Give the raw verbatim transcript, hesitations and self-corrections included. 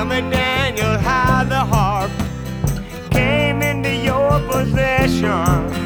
Tell me, Daniel, how the harp came into your possession.